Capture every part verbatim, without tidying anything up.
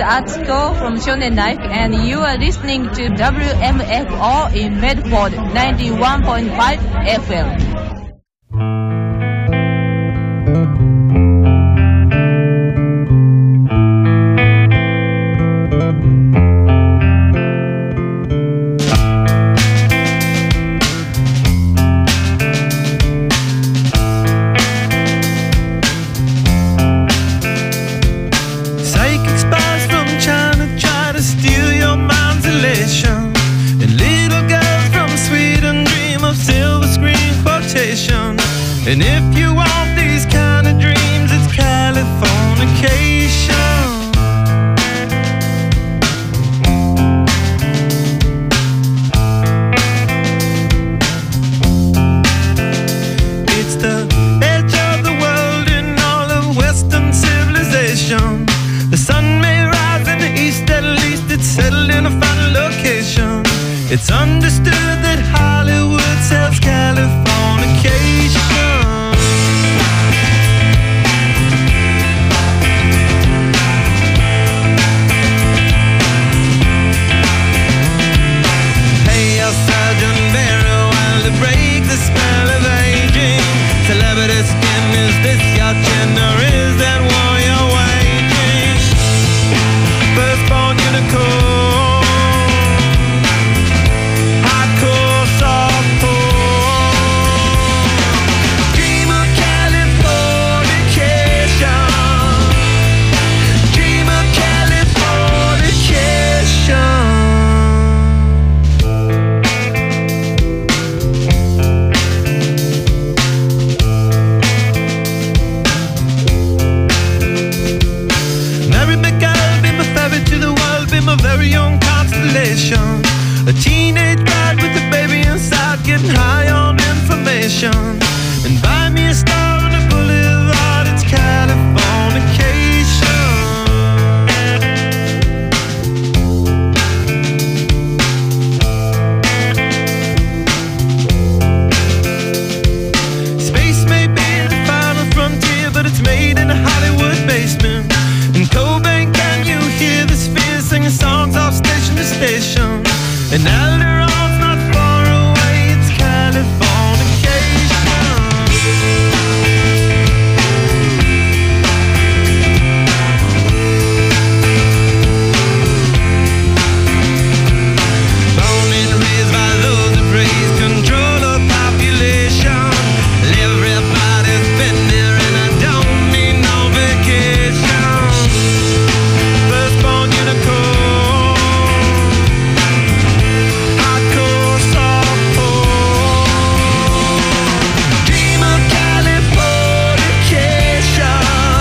Art Store from Shonen Life, and you are listening to W M F O in Medford, ninety-one point five F M. And if you want these kind of dreams, it's Californication. It's the edge of the world in all of Western civilization. The sun may rise in the east, at least it's settled in a final location. It's understood that Hollywood sells Californication. Is this your chin or is that war you're waging? Firstborn unicorn, hardcore softcore. Dream of Californication. Dream of Californication. A very young constellation, a teenage bride with a baby inside, getting high on information. And buy me a star on a boulevard, it's Californication. Space may be the final frontier, but it's made in a Hollywood basement. In Cobain, can you hear the sphere singing songs off station to station? And Alderon's not far away, it's Californication. Born and raised by those that praise control of population. Everybody's been there and I don't need no vacation. Firstborn unicorn, hardcore softcore. Dream of Californication.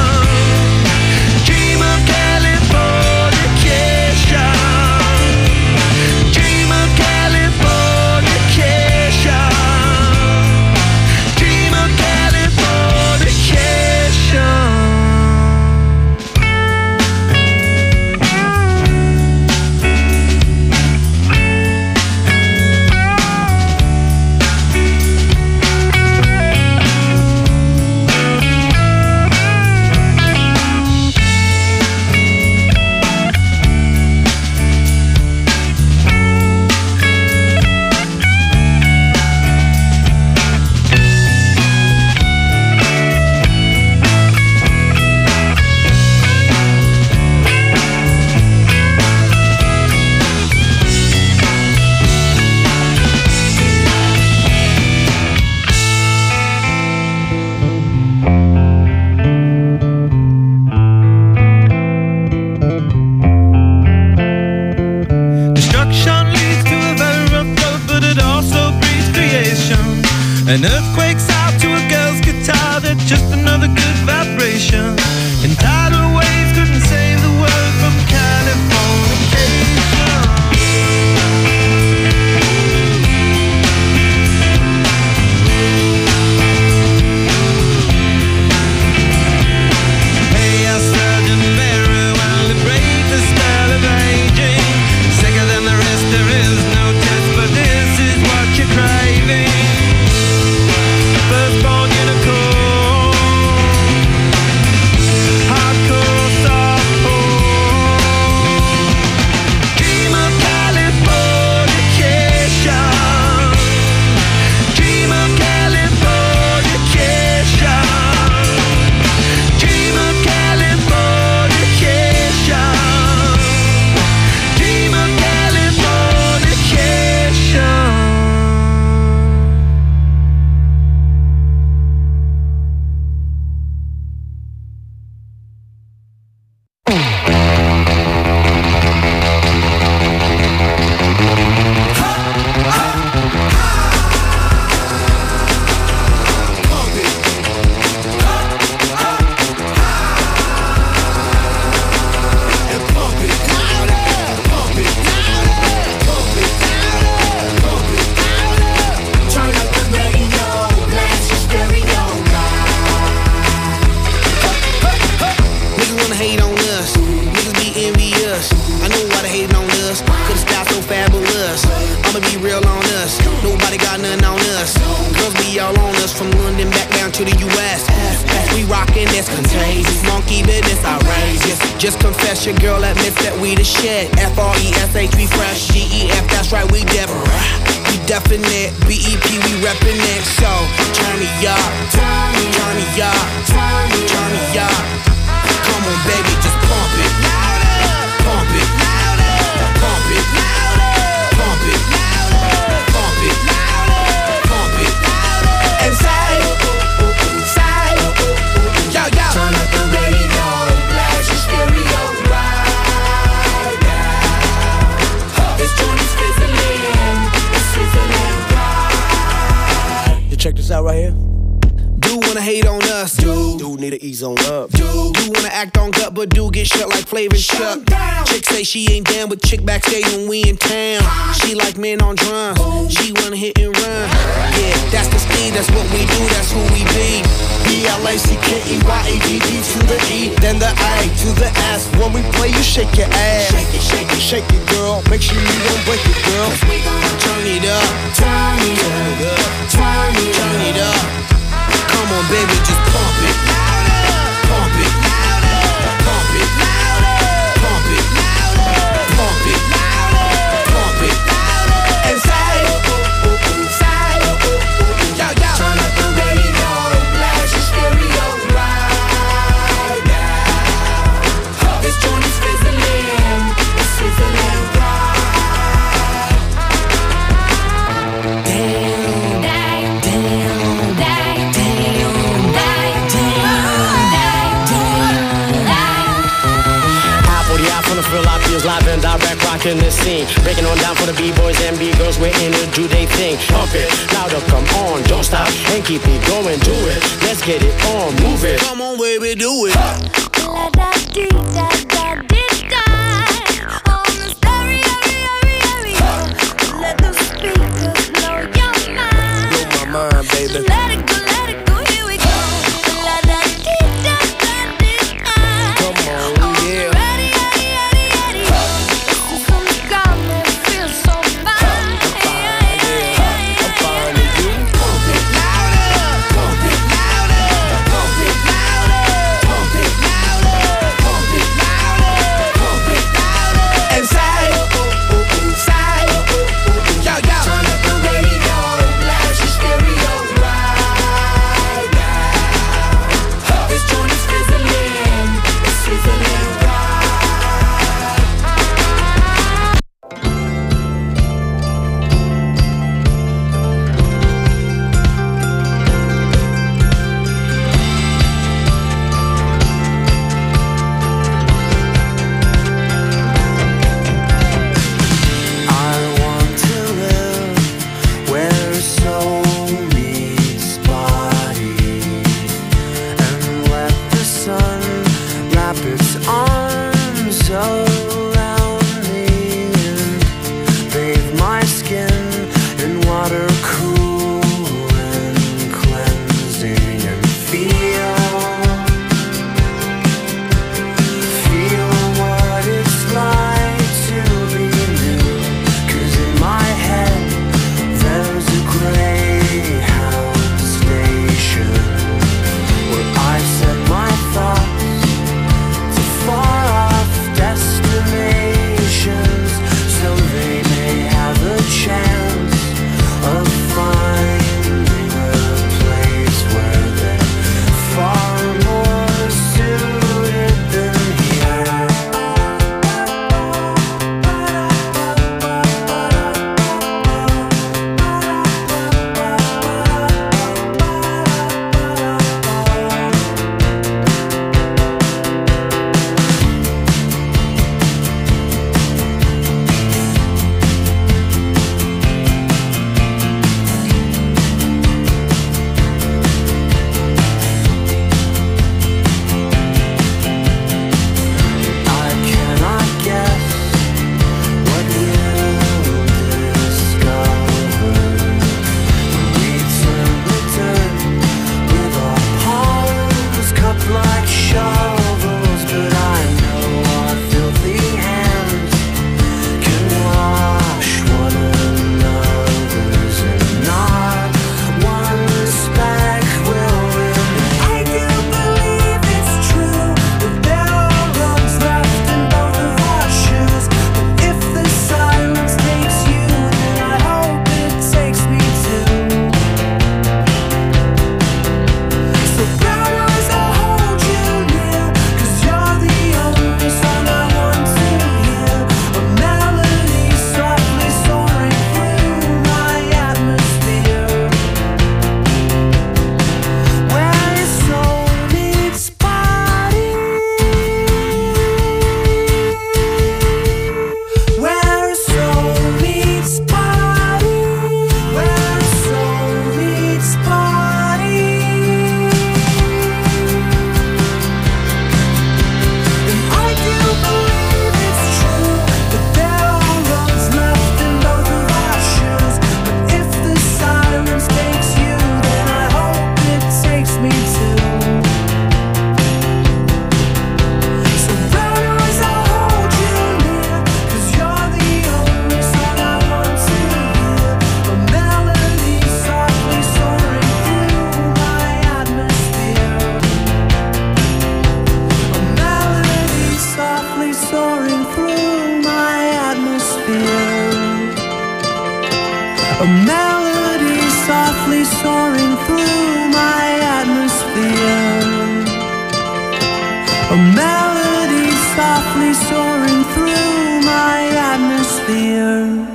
Dream of Californication. Dream of Californication. Dream of Californication. Destruction leads to a very rough road, but it also breeds creation. An earthquake's out to a girl's guitar, that's just another good vibration. And tidal waves couldn't save the world from Californication. Hey, a surgeon very well to break the spell of aging. Sicker than the rest, there is no test, but this is what you're craving. Firstborn unicorn, be real on us. Nobody got nothing on us. Girls be all on us from London back down to the U S We rockin' this contagious, monkey business outrageous. Just confess your girl admits that we the shit. F R E S H, we fresh. G E F, that's right, we different. We definite. B E P, we reppin' it. So, turn me up, turn me up, turn me up. Come on, baby, just pump it. Pump it. Pump it. Pump it. Pump it. Pump it. And say, say, yo, yo. Turn up the radio, blast your stereo right now. This joint is fizzling, it's sizzling right. You check this out right here. Do wanna hate on us, dude. Do need to ease on up, dude. Do wanna act on gut, but do get shut like Flavor Chuck. Chick say she ain't down with chick backstage when we in town. She like men on drums. She wanna hit and run. Yeah, that's the speed, that's what we do, that's who we be. B L A C K E Y A D D to the E, then the A to the S. When we play, you shake your ass. Shake it, shake it, shake it, girl. Make sure you don't break it, girl. Turn it up, turn it up, turn it, turn it up. Come on, baby, just pump it. Pump it. Pump it. Pump it. Pump it. Pump it. And say, say, yo, yo. Turn up the radio, blast your stereo right now. This joint is fizzling, it's sizzling right. Damn, damn, damn, damn. Live and direct, rocking the scene. Breaking on down for the B-boys and B-girls. We're in to do they thing. Pump it, louder, come on. Don't stop and keep it going. Do it, let's get it on. Move it. Come on, baby, do it. La da dee da da dee da. On the stereo, stereo. Let the speakers blow your mind. Blow my mind, baby. Let it go, let it go. Here we go. La da dee da da dee da. Come on, yeah. Right A melody softly soaring through my atmosphere. A melody softly soaring through my atmosphere.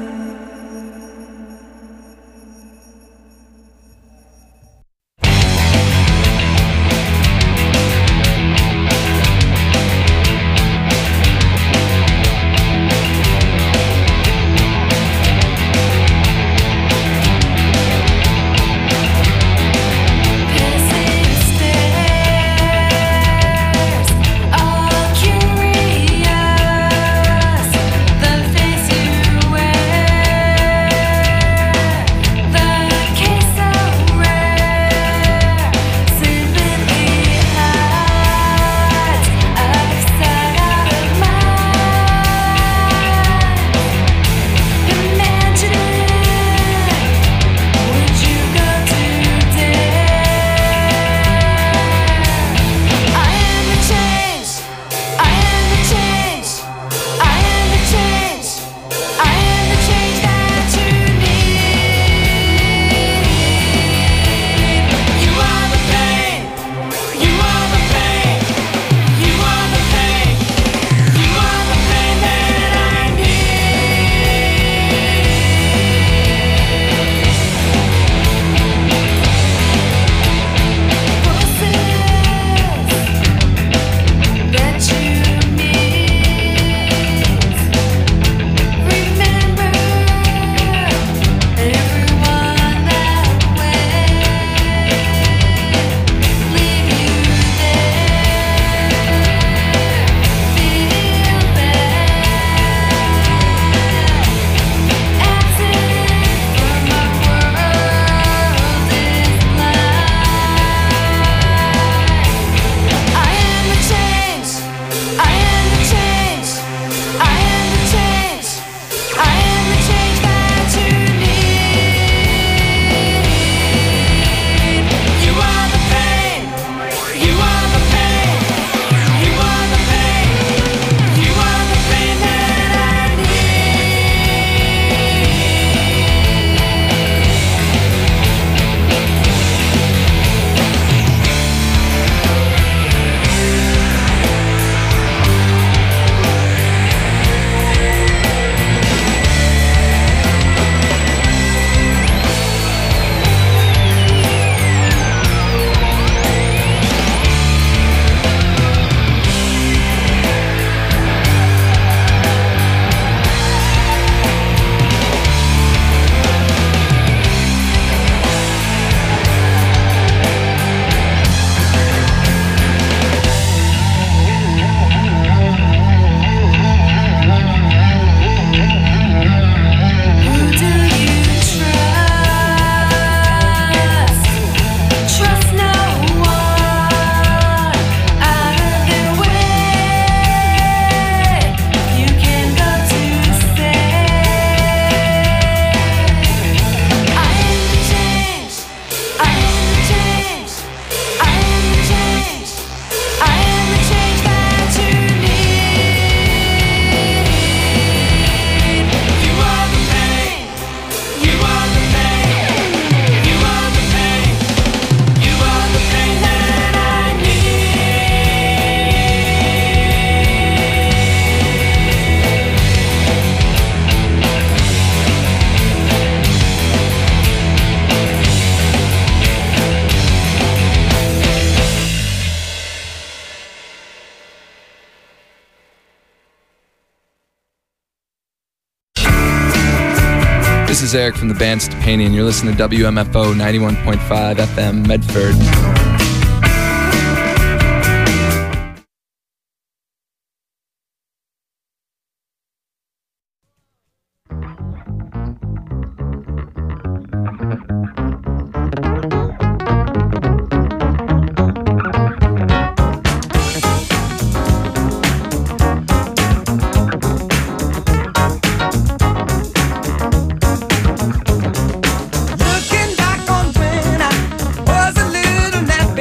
This is Eric from the band Stepani, and you're listening to W M F O ninety-one point five F M Medford. Looking back on when I was a little left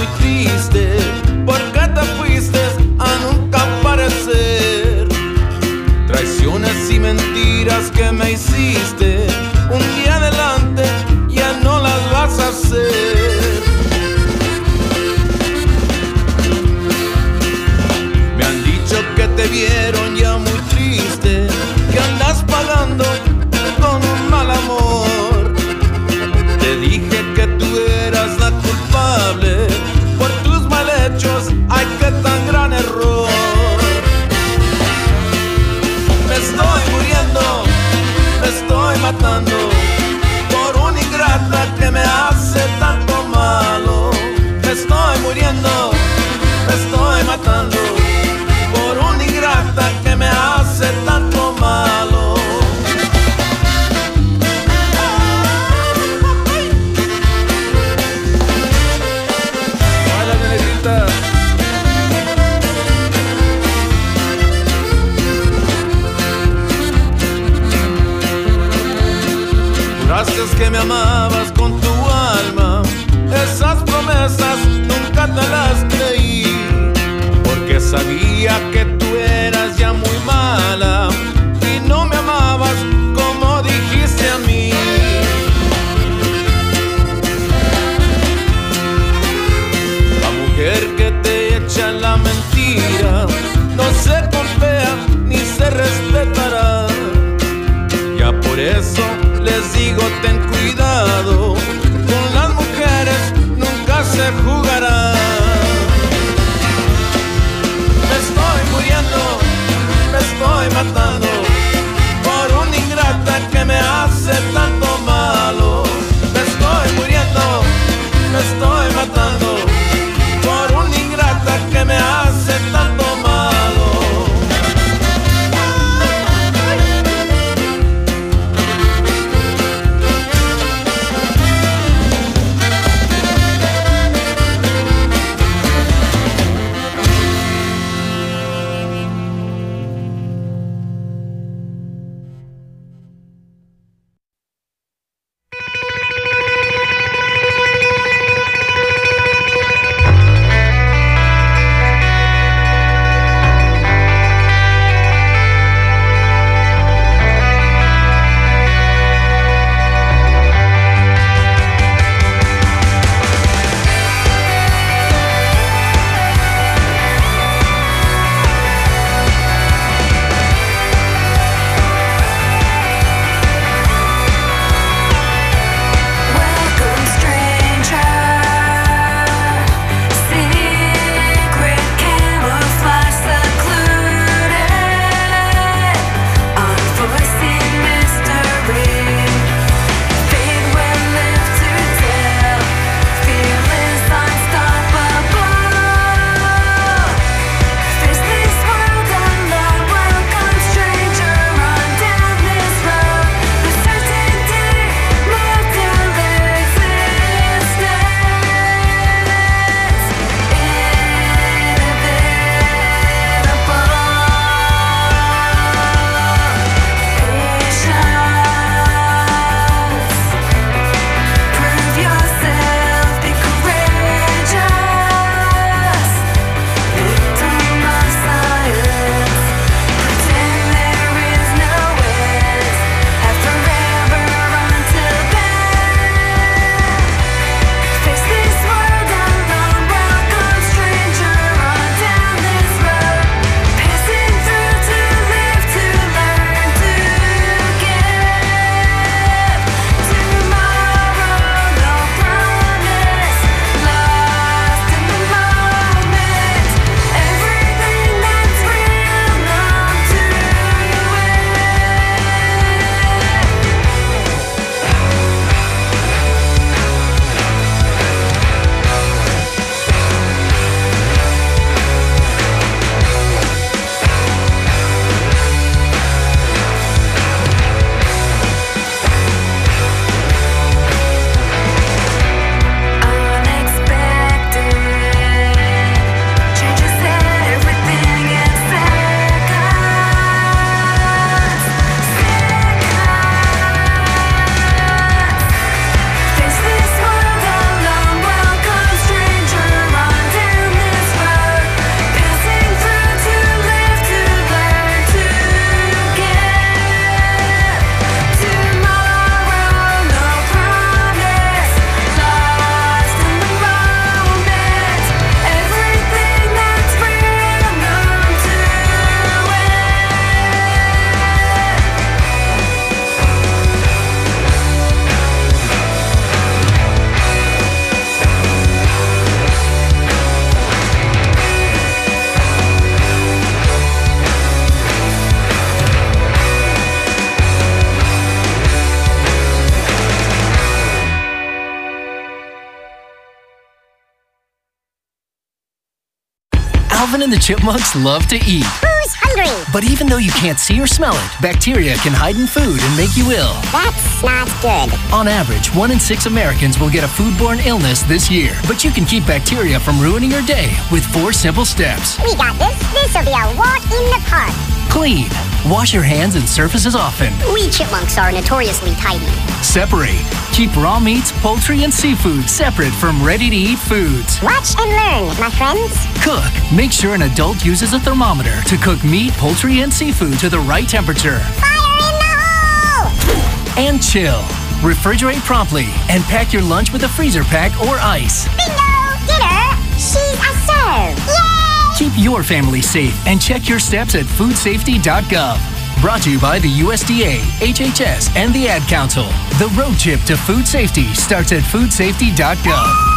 muy triste, porque te fuiste a nunca aparecer. Traiciones y mentiras que me hiciste, un día adelante ya no las vas a hacer. Me han dicho que te vieron ya muy triste, que andas pagando con un mal amor. Te dije que tú eras la culpable por tus mal hechos, ay, qué tan gran error. Me estoy muriendo, me estoy matando por una ingrata que me hace tanto malo. Me estoy muriendo, me estoy matando por una ingrata que me hace tanto malo. Baila, negrita. Juraste que me amabas con tu alma, esas promesas nunca te las creí, porque sabía que tú eras ya muy mala y no me amabas como dijiste a mí. La mujer que te echa la mentira no se golpea ni se respetará. Ya por eso les digo, ten cuidado, con las mujeres nunca se jugará. Me estoy muriendo, me estoy matando por una ingrata que me hace tanto malo. Me estoy muriendo, me estoy matando por una ingrata que me hace tanto malo. Alvin and the Chipmunks love to eat. Who's hungry? But even though you can't see or smell it, bacteria can hide in food and make you ill. That's not good. On average, one in six Americans will get a foodborne illness this year. But you can keep bacteria from ruining your day with four simple steps. We got this. This'll be a walk in the park. Clean. Wash your hands and surfaces often. We chipmunks are notoriously tidy. Separate. Keep raw meats, poultry, and seafood separate from ready-to-eat foods. Watch and learn, my friends. Cook. Make sure an adult uses a thermometer to cook meat, poultry, and seafood to the right temperature. Fire in the hole! And chill. Refrigerate promptly and pack your lunch with a freezer pack or ice. Bingo! Dinner! She's a serve! Yay! Keep your family safe and check your steps at food safety dot gov. Brought to you by the U S D A, H H S, and the Ad Council. The road trip to food safety starts at food safety dot gov.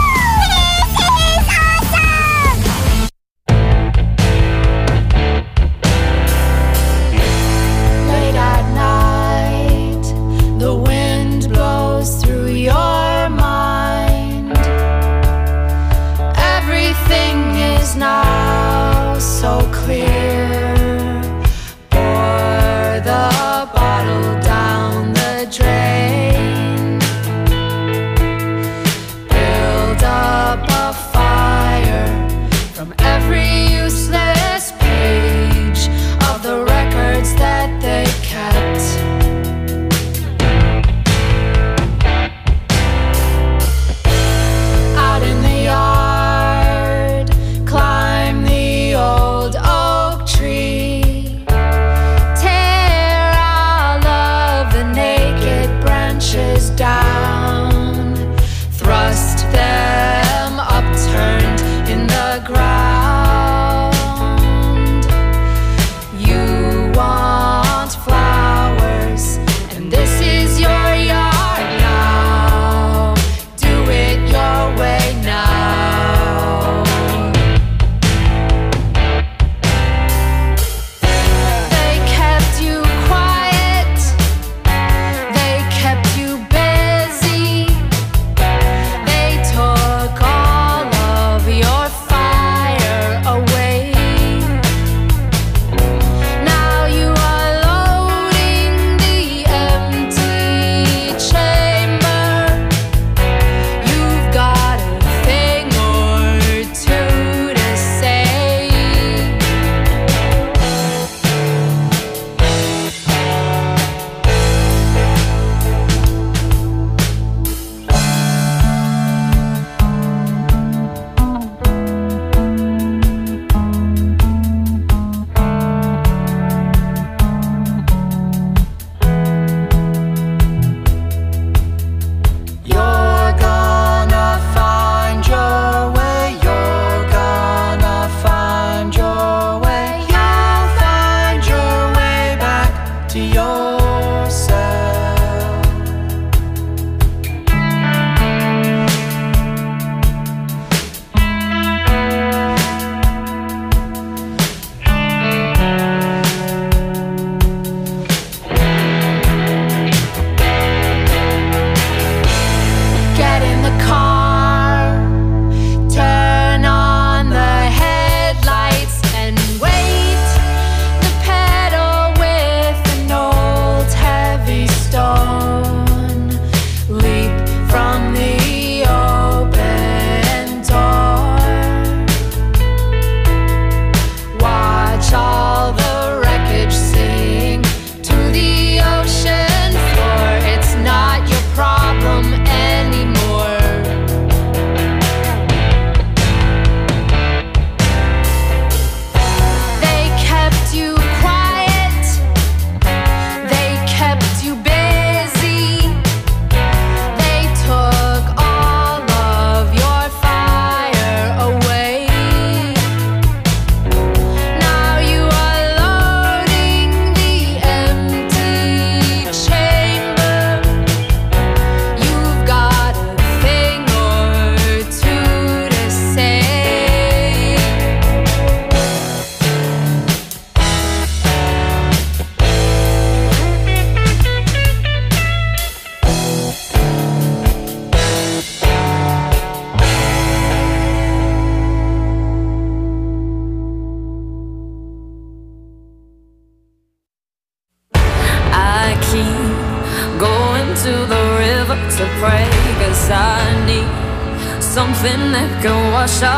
Now so clear. Pour the bottle down the drain. Build up a fire from every useless page of the records that they kept. Out in the yard, climb the old oak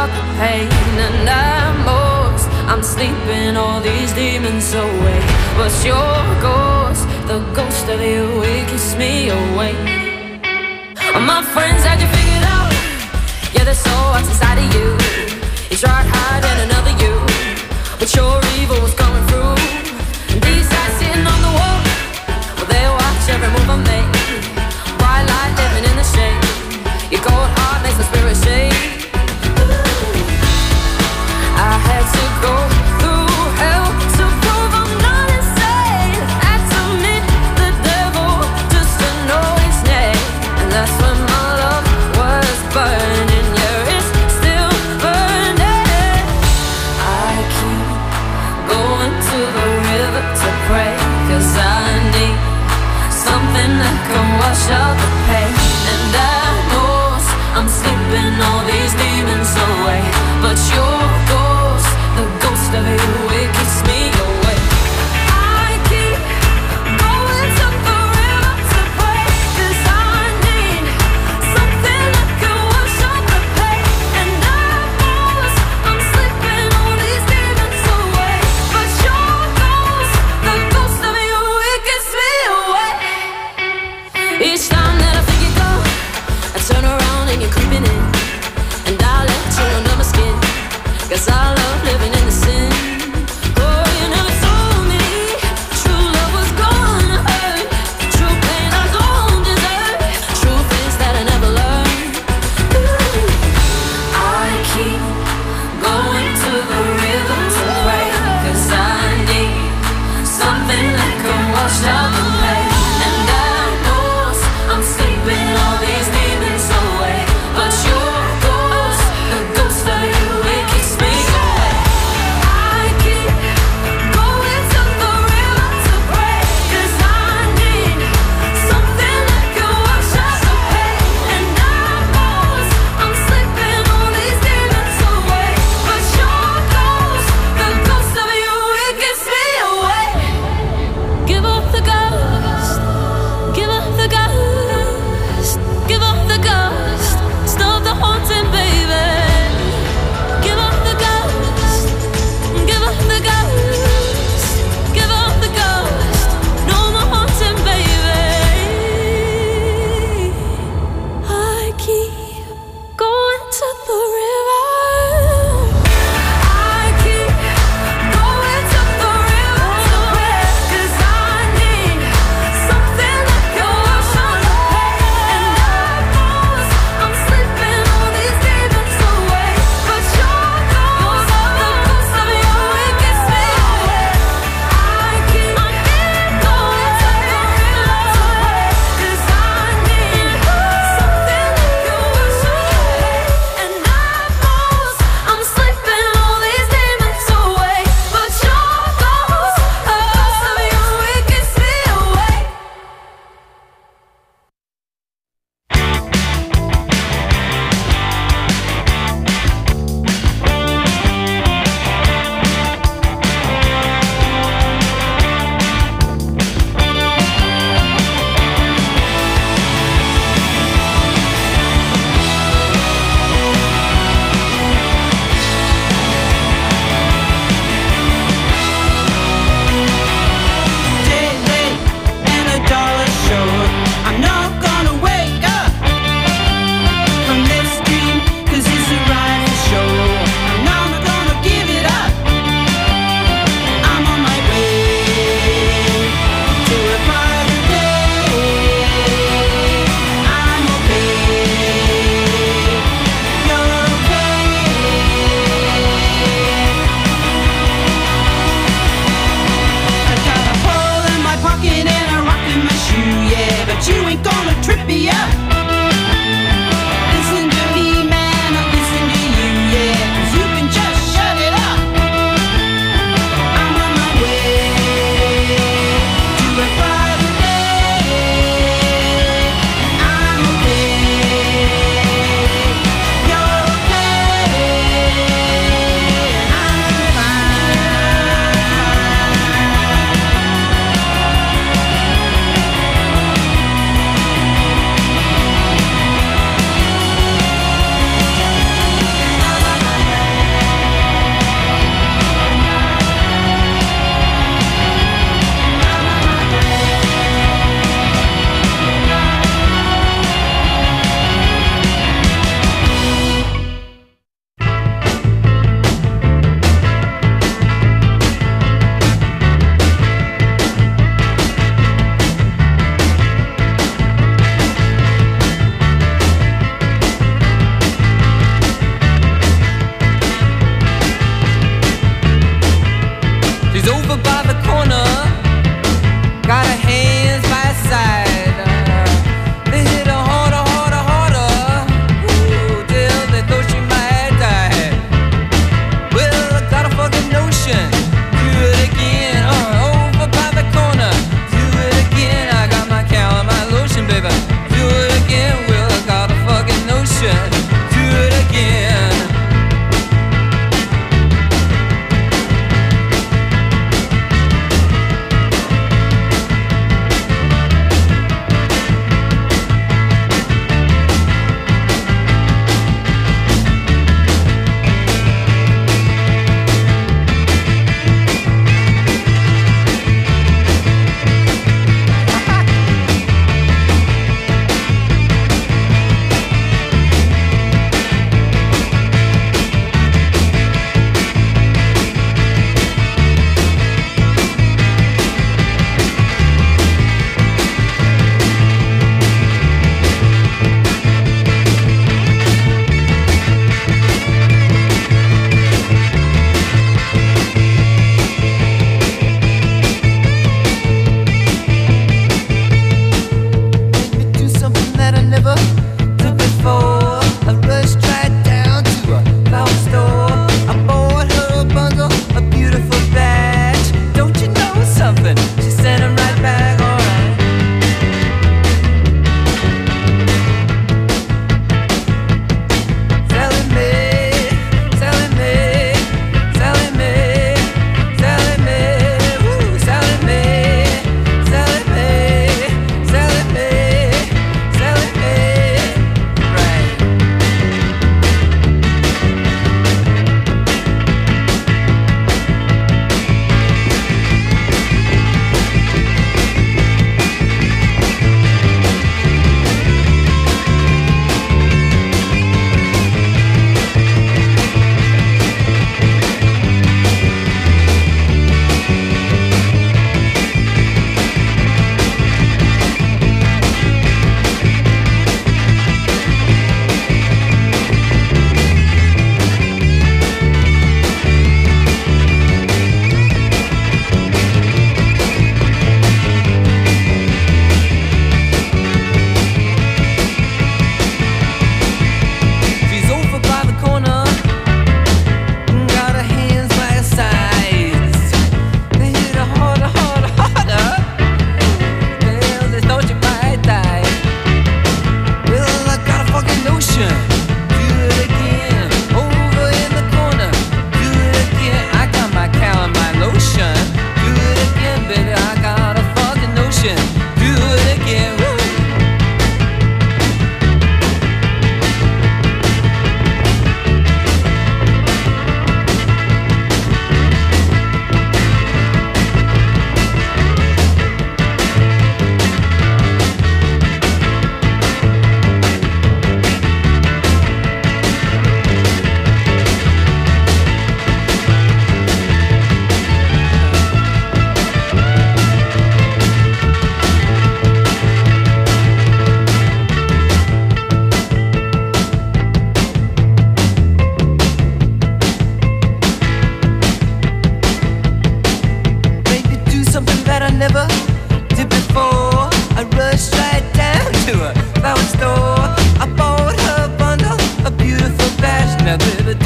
out the pain. And at most, I'm sleeping all these demons away. But your ghost, the ghost of you, it keeps me awake. All my friends had you figured out. Yeah, there's so much inside of you. You tried hiding another you, but your evil was coming through. And these guys sitting on the wall, well, they watch every move I make. Bright light living in the shade. Your cold heart makes my spirit shake. I had to go through hell to prove I'm not insane. Had to meet the devil just to know his name. And that's when my love was burning. Yeah, it's still burning. I keep going to the river to pray, 'cause I need something that can wash out the pain. And I know I'm sleeping all these demons away, but your ghost, the ghost of you, it keeps me awake. I keep going to the river to pray, 'cause I need something that can wash out the pain. And I know I'm sleeping all these demons away, but your ghost, the ghost of you, it keeps me awake. Each time that I think you go, I turn around and you're creeping in, and I let you under my skin, 'cause I love living in the sin. Oh, you never told me true love was gonna hurt, true pain I don't deserve, truth is that I never learned. Ooh. I keep going to the river to pray, 'cause I need something that can wash out the pain. And I know I'm sleeping all these demons away, but your ghost, the ghost of you, it keeps me awake.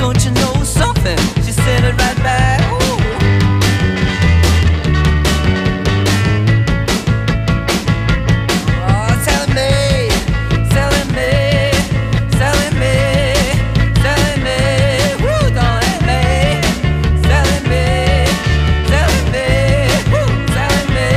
don't you know something? She said it right back. Ooh. Oh, telling me, telling me, telling me, telling me, woo, don't let me, telling me, telling me, woo, telling me.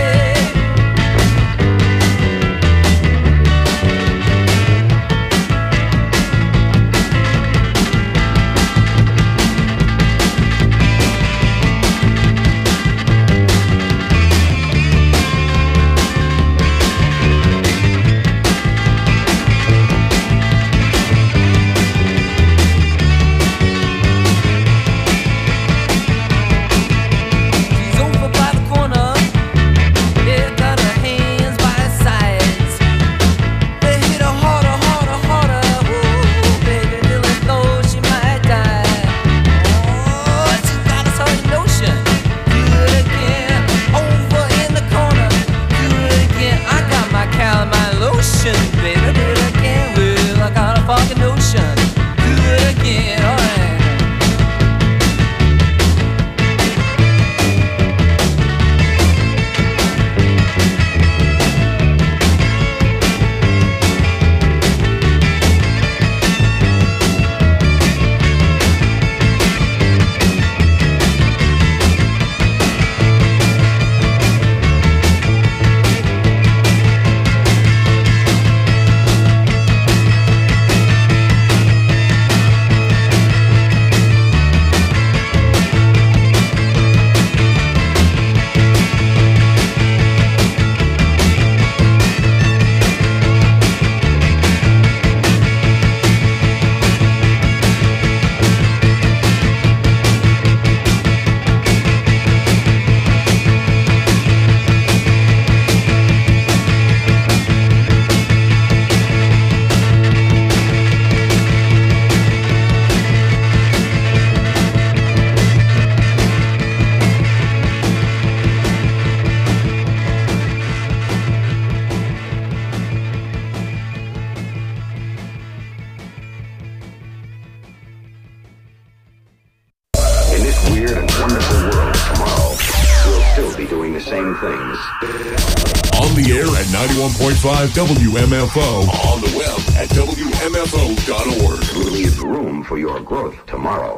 She's over by the corner, yeah, got her hands by her sides. They hit her harder, harder, harder. Woo, baby, till as though she might die. Oh, she got a certain notion. Do it again, over in the corner. Do it again. I got my calamine lotion, baby. Do it again. Well, I got a fucking notion. Do it again, alright. In this weird and wonderful world tomorrow, we'll still be doing the same things. On the air at ninety-one point five W M F O. On the web at W M F O dot org. Leave room for your growth tomorrow.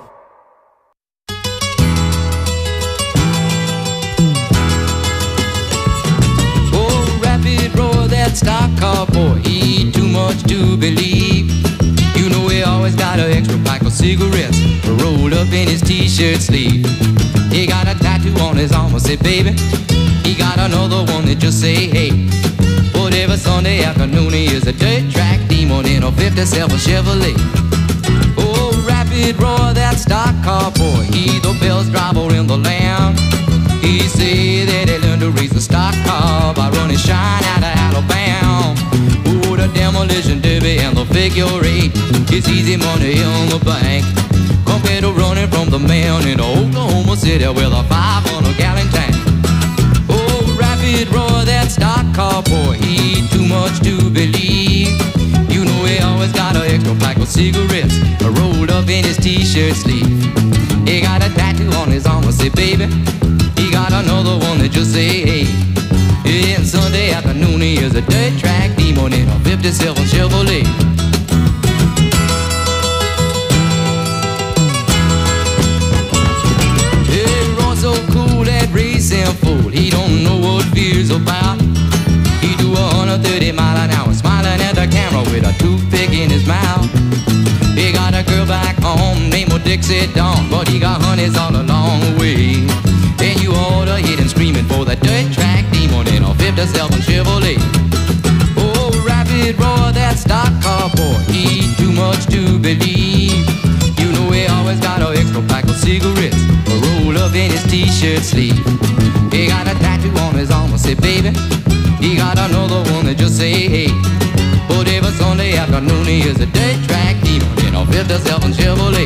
Oh, rapid roar, that stock car boy, he too much to believe. You know he always got an extra pack of cigarettes rolled up in his t-shirt sleeve. He got a tattoo on his arm, I say, baby. He got another one that just say, hey. But every Sunday afternoon he is a dirt track demon in a fifty-seven Chevrolet. Oh, rapid roar, that stock car boy, he the best driver in the land. He say that he learned to race a stock car by running shine out of Alabama. Oh, the demolition derby and the figure eight, it's easy money in the bank compared to running from the man in Oklahoma City with a five hundred gallon tank. Oh, rapid roar, that stock car boy, he too much to believe. You know he always got an extra pack of cigarettes rolled up in his t-shirt sleeve. He got a tattoo on his arm, I say, baby. He got another one that just say, hey. Yeah, and Sunday afternoon he is a dirt track demon in a fifty-seven Chevrolet. He runs so cool, that racing fool, he don't know what fear's about. He do a one hundred thirty mile an hour, smiling at the camera with a toothpick in his mouth. He got a girl back home named Dixie Dawn, but he got honeys all along the way. And you ought to hit him screaming for the dirt track demon in a fifty-seven Chevrolet. Oh, rapid roar, that stock car boy, he too much to believe. You know he always got an extra pack of cigarettes rolled up in his t-shirt sleeve. He got a tattoo on his arm, I say, baby. He got another one that just say, hey. But every Sunday afternoon he is a dirt track demon in a fifty-seven Chevrolet.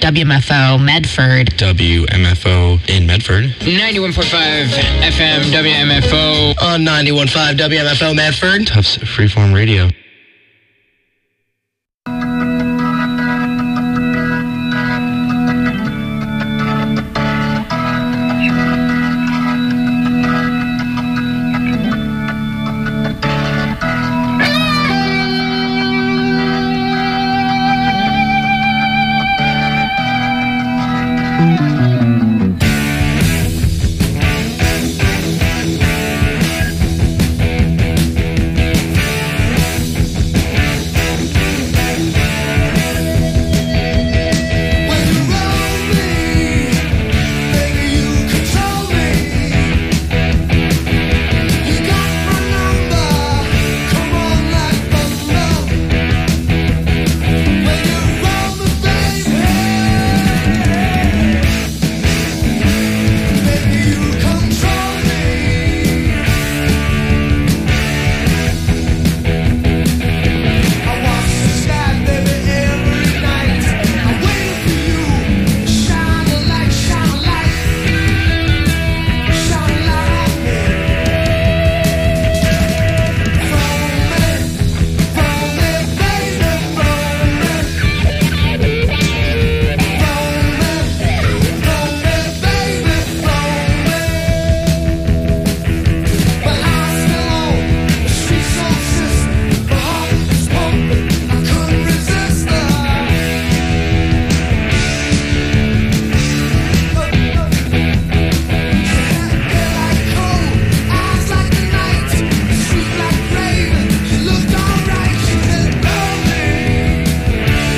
W M F O Medford. W M F O in Medford. ninety-one point five F M W M F O. On ninety-one point five W M F O Medford. Tufts Freeform Radio.